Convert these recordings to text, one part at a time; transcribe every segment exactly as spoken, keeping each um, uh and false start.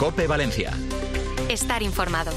COPE Valencia. Estar informado.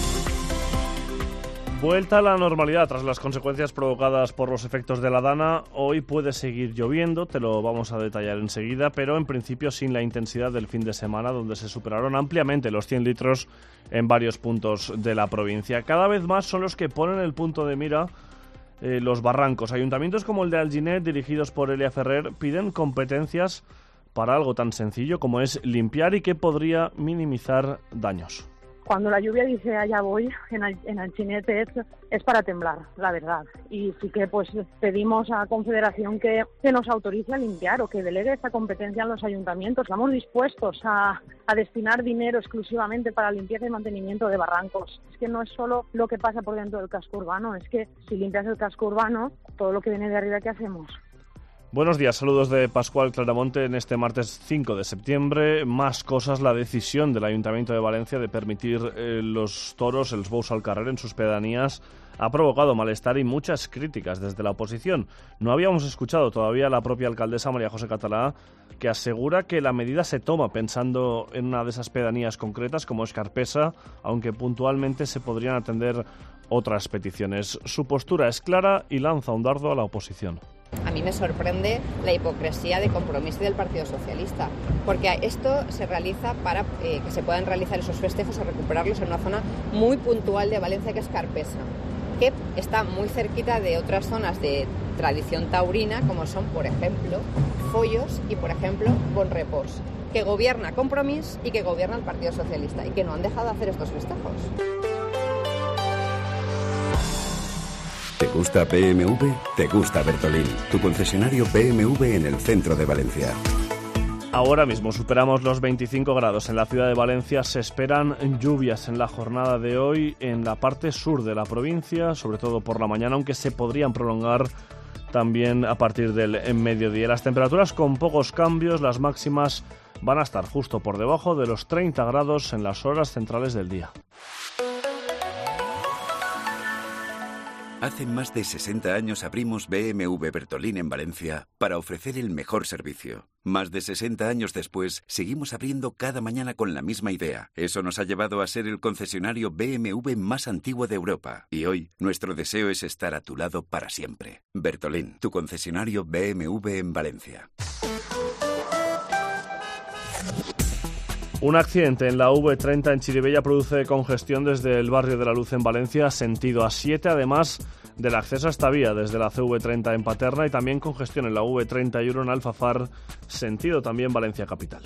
Vuelta a la normalidad tras las consecuencias provocadas por los efectos de la Dana. Hoy puede seguir lloviendo, te lo vamos a detallar enseguida, pero en principio sin la intensidad del fin de semana, donde se superaron ampliamente los cien litros en varios puntos de la provincia. Cada vez más son los que ponen el punto de mira eh, los barrancos. Ayuntamientos como el de Alginet, dirigidos por Elia Ferrer, piden competencias para algo tan sencillo como es limpiar y que podría minimizar daños. Cuando la lluvia dice allá voy, en, en Alginet es, es para temblar, la verdad. Y sí que pues pedimos a Confederación que, que nos autorice a limpiar o que delegue esta competencia en los ayuntamientos. Estamos dispuestos a, a destinar dinero exclusivamente para limpieza y mantenimiento de barrancos. Es que no es solo lo que pasa por dentro del casco urbano, es que si limpias el casco urbano, todo lo que viene de arriba, ¿qué hacemos? Buenos días, saludos de Pascual Claramonte en este martes cinco de septiembre. Más cosas, la decisión del Ayuntamiento de Valencia de permitir eh, los toros, el bous al carrer en sus pedanías, ha provocado malestar y muchas críticas desde la oposición. No habíamos escuchado todavía a la propia alcaldesa María José Catalá, que asegura que la medida se toma pensando en una de esas pedanías concretas como Escarpesa, aunque puntualmente se podrían atender otras peticiones. Su postura es clara y lanza un dardo a la oposición. A mí me sorprende la hipocresía de Compromís del Partido Socialista, porque esto se realiza para eh, que se puedan realizar esos festejos o recuperarlos en una zona muy puntual de Valencia, que es Carpesa, que está muy cerquita de otras zonas de tradición taurina, como son, por ejemplo, Follos y, por ejemplo, Bonrepós, que gobierna Compromís y que gobierna el Partido Socialista, y que no han dejado de hacer estos festejos. ¿Te gusta B M W? ¿Te gusta Bertolín? Tu concesionario B M W en el centro de Valencia. Ahora mismo superamos los veinticinco grados en la ciudad de Valencia. Se esperan lluvias en la jornada de hoy en la parte sur de la provincia, sobre todo por la mañana, aunque se podrían prolongar también a partir del mediodía. Las temperaturas con pocos cambios, las máximas van a estar justo por debajo de los treinta grados en las horas centrales del día. Hace más de sesenta años abrimos B M W Bertolín en Valencia para ofrecer el mejor servicio. Más de sesenta años después, seguimos abriendo cada mañana con la misma idea. Eso nos ha llevado a ser el concesionario B M W más antiguo de Europa. Y hoy, nuestro deseo es estar a tu lado para siempre. Bertolín, tu concesionario B M W en Valencia. Un accidente en la V treinta en Chirivella produce congestión desde el barrio de la Luz en Valencia, sentido A siete, además del acceso a esta vía desde la C V treinta en Paterna, y también congestión en la V treinta y uno en Alfafar, sentido también Valencia Capital.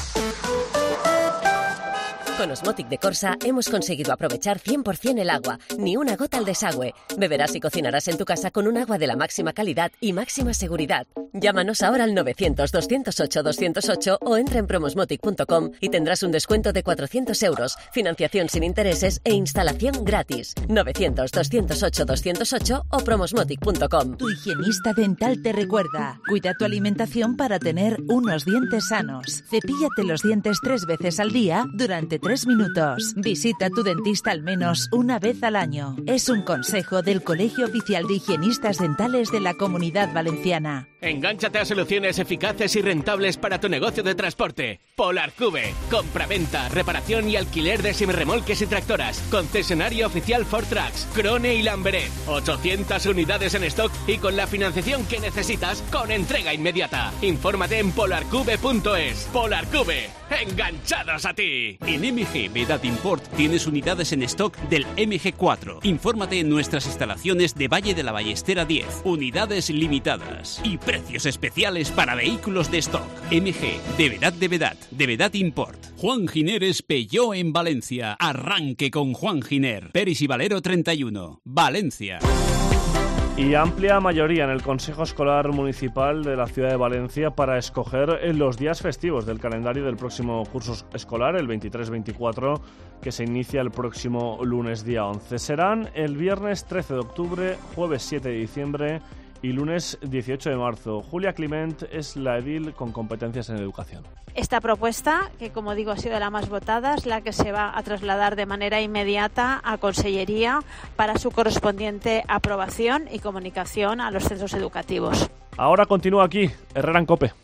Con Osmotic de Corsa hemos conseguido aprovechar cien por ciento el agua, ni una gota al desagüe. Beberás y cocinarás en tu casa con un agua de la máxima calidad y máxima seguridad. Llámanos ahora al novecientos, doscientos ocho, doscientos ocho o entra en promosmotic punto com y tendrás un descuento de cuatrocientos euros, financiación sin intereses e instalación gratis. novecientos, doscientos ocho, doscientos ocho o promosmotic punto com. Tu higienista dental te recuerda: cuida tu alimentación para tener unos dientes sanos. Cepíllate los dientes tres veces al día durante tres minutos. Visita a tu dentista al menos una vez al año. Es un consejo del Colegio Oficial de Higienistas Dentales de la Comunidad Valenciana. Engánchate a soluciones eficaces y rentables para tu negocio de transporte. Polarcube, compraventa, reparación y alquiler de semirremolques y tractoras. Concesionario oficial Ford Trucks, Krone y Lamberet. ochocientas unidades en stock y con la financiación que necesitas con entrega inmediata. Infórmate en polarcube punto es. Polarcube, enganchados a ti. En M G Vedad Import tienes unidades en stock del M G cuatro. Infórmate en nuestras instalaciones de Valle de la Ballestera diez. Unidades limitadas y precios especiales para vehículos de stock. M G de Vedad de Vedad, de Vedad Import. Juan Giner Peugeot en Valencia. Arranque con Juan Giner. Peris y Valero treinta y uno, Valencia. Y amplia mayoría en el Consejo Escolar Municipal de la ciudad de Valencia para escoger los días festivos del calendario del próximo curso escolar, el veintitrés veinticuatro, que se inicia el próximo lunes día once. Serán el viernes trece de octubre, jueves siete de diciembre y lunes dieciocho de marzo. Julia Clement es la edil con competencias en educación. Esta propuesta, que como digo ha sido la más votada, es la que se va a trasladar de manera inmediata a Consellería para su correspondiente aprobación y comunicación a los centros educativos. Ahora continúa aquí, Herrera en COPE.